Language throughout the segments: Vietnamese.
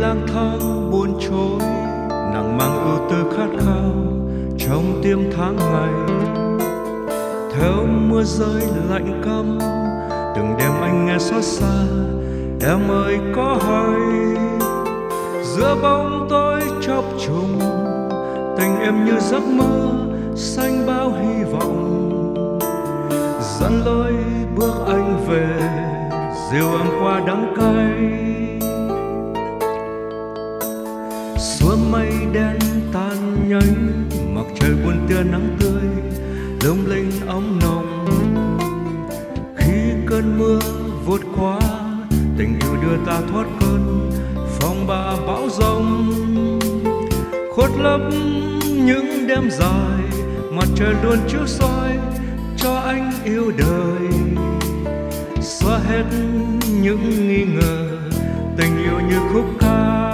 lang thang buồn trôi, nặng mang ưu tư khát khao trong tim tháng ngày. Theo mưa rơi lạnh căm, từng đêm anh nghe xót xa, em ơi có hay. Giữa bóng tối chập trùng, tình em như giấc mơ xanh bao hy vọng. Dẫn lối bước anh về, dìu em qua đắng cay. Xua mây đen tan nhanh, mặt trời buồn tia nắng tươi lung linh ấm nồng. Khi cơn mưa vụt qua, tình yêu đưa ta thoát cơn phong ba bão giông. Khuất lấp những đêm dài, mặt trời luôn chiếu soi cho anh yêu đời. Xóa hết những nghi ngờ, tình yêu như khúc ca.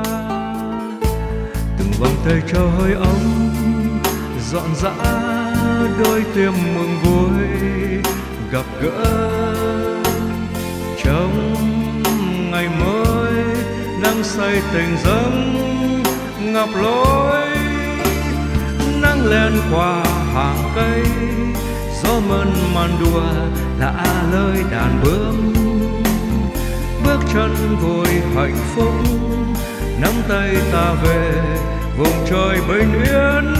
Từng vòng tay cho hơi ấm, dọn dã đôi tim mừng vui gặp gỡ. Trong ngày mới nắng say tình dâng ngập lối, nắng lên qua hàng cây, gió mơn màn đùa lạ lời đàn bướm. Bước chân vui hạnh phúc, nắm tay ta về vùng trời bình yên.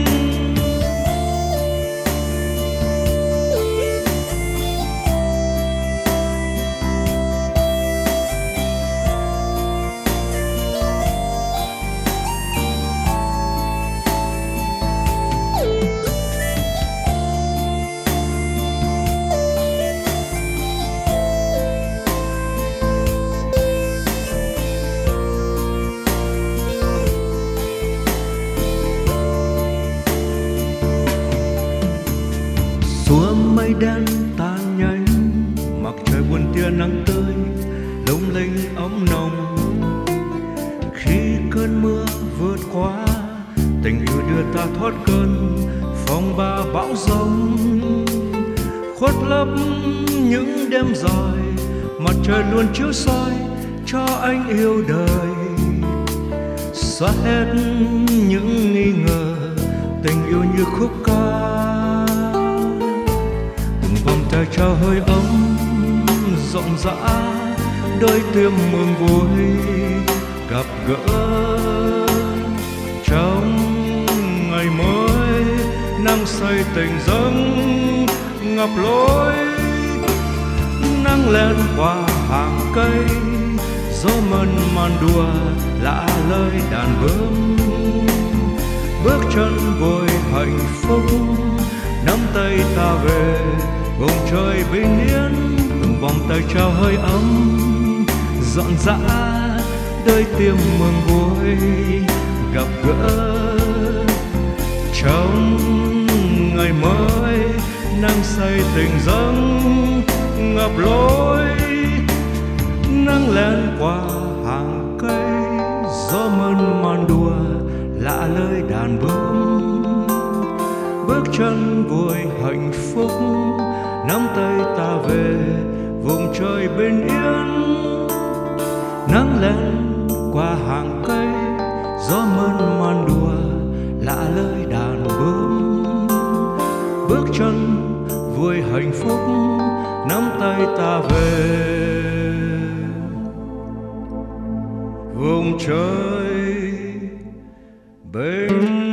Xua mây đen tan nhanh, mặt trời buồn tia nắng tươi lung linh ấm nồng. Khi cơn mưa vượt qua, tình yêu đưa ta thoát cơn phong ba bão giông. Khuất lấp những đêm dài, mặt trời luôn chiếu soi cho anh yêu đời. Xóa hết những nghi ngờ, tình yêu như khúc ca. Vòng tay trao hơi ấm, rộn rã đôi tim mừng vui gặp gỡ. Trong ngày mới nắng say tình dâng ngập lối, nắng lên qua hàng cây, gió mơn màn đùa lạ lời đàn bướm. Bước chân vui hạnh phúc, nắm tay ta về vùng trời bình yên. Từng vòng tay trao hơi ấm, dọn dã đôi tim mừng vui gặp gỡ. Trong ngày mới nắng say tình dâng ngập lối, nắng lên qua hàng cây, gió mơn màn đùa lạ lời đàn bướm. Bước chân vui hạnh phúc, nắm tay ta về vùng trời bình yên. Nắng lên qua hàng cây, gió mơn màn đùa lạ lời đàn bướm. Bước chân vui hạnh phúc, nắm tay ta về vùng trời bình yên.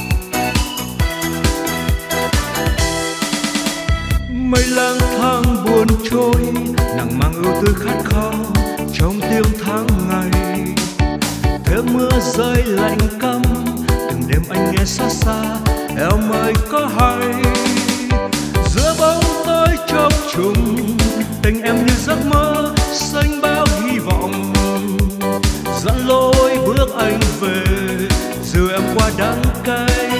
mây lang thang buồn buồn trôi, nặng mang ưu tư khát khao trong tiếng tháng ngày. Thế mưa rơi lạnh căm, từng đêm anh nghe xa xa em ơi có hay. Giữa bóng tối chập trùng, tình em như giấc mơ xanh bao hy vọng. Dẫn lối bước anh về, dìu em qua đắng cay.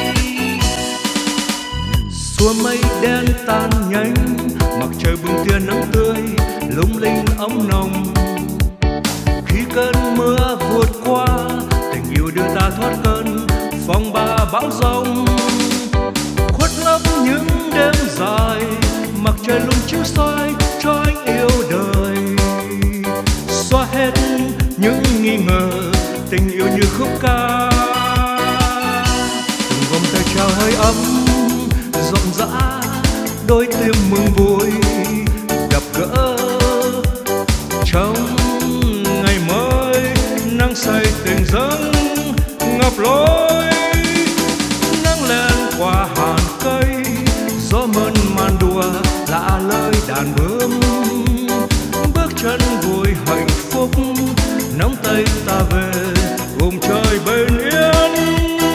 Xua mây đen tan nhanh, mặt trời bừng tia nắng tươi lung linh ấm nồng. Khi cơn mưa vượt qua, tình yêu đưa ta thoát cơn phong ba bão giông. Khuất lấp những đêm dài, mặt trời luôn chiếu soi cho anh yêu đời. Xóa hết những nghi ngờ, tình yêu như khúc ca. Từng vòng tay trao hơi ấm rộn rã, đôi tim mừng vui gặp gỡ. Trong ngày mới nắng say tình dâng ngập lối. Nắng lên qua hàng cây, gió mơn man đùa lạ lời đàn bướm. Bước chân vui hạnh phúc, nắm tay ta về cùng trời bên yên.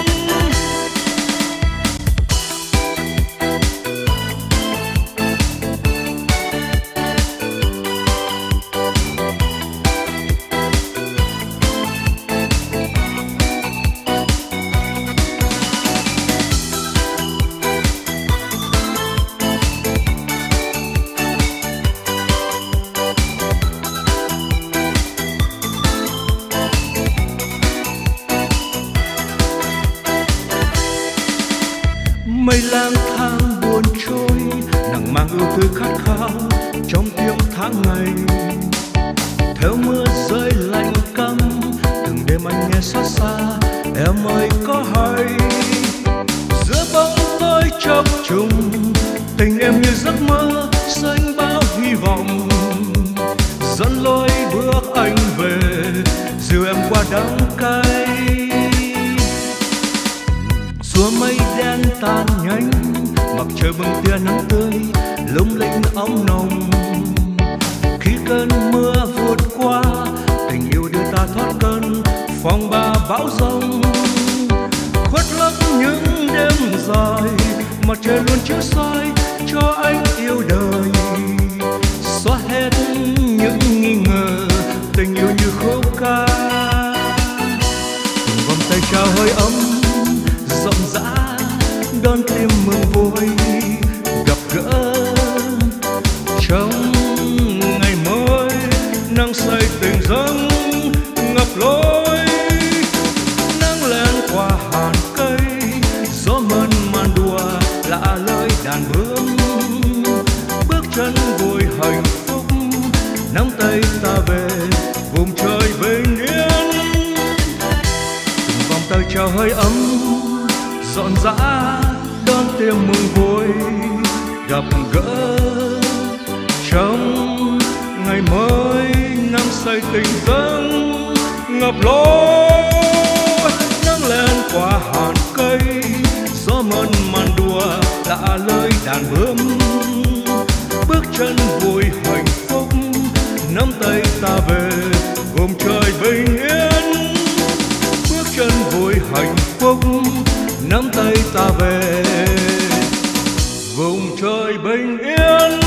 Mây lang thang buồn trôi, nặng mang ưu tư khát khao trong tiếng tháng ngày. Theo mưa rơi lạnh căm, từng đêm anh nghe xót xa em ơi có hay. Giữa bóng tối chập trùng, tình em như giấc mơ xanh bao hy vọng. Dẫn lối bước anh về, dìu em qua đắng cay. Xua mây đen tan nhanh, mặt trời bừng tia nắng tươi lung linh ấm nồng. Khi cơn mưa vượt qua, tình yêu đưa ta thoát cơn phong ba bão giông. Khuất lấp những đêm dài, mặt trời luôn chiếu soi cho anh yêu đời. Xóa hết những nghi ngờ, tình yêu như khúc ca. Từng vòng tay trao hơi ấm rộn rã, đón tim mừng vui gặp gỡ. Trong ngày mới nắng say tình dâng ngập lối. Nắng lên qua hàng cây, gió mơn man đùa lạ lời đàn bướm. Bước chân vui hạnh phúc, nắm tay ta về vùng trời bình yên. Từng vòng tay trao hơi ấm rộn rã, đón tim mừng vui gặp gỡ. Trong ngày mới nắng say tình dâng ngập lối. Nắng lên qua hàng cây, gió mơn man đùa lạ lời đàn bướm. Bước chân vui hạnh phúc, nắm tay ta về vùng trời bình yên. Bước chân vui hạnh phúc, nắm tay ta về vùng trời bình yên.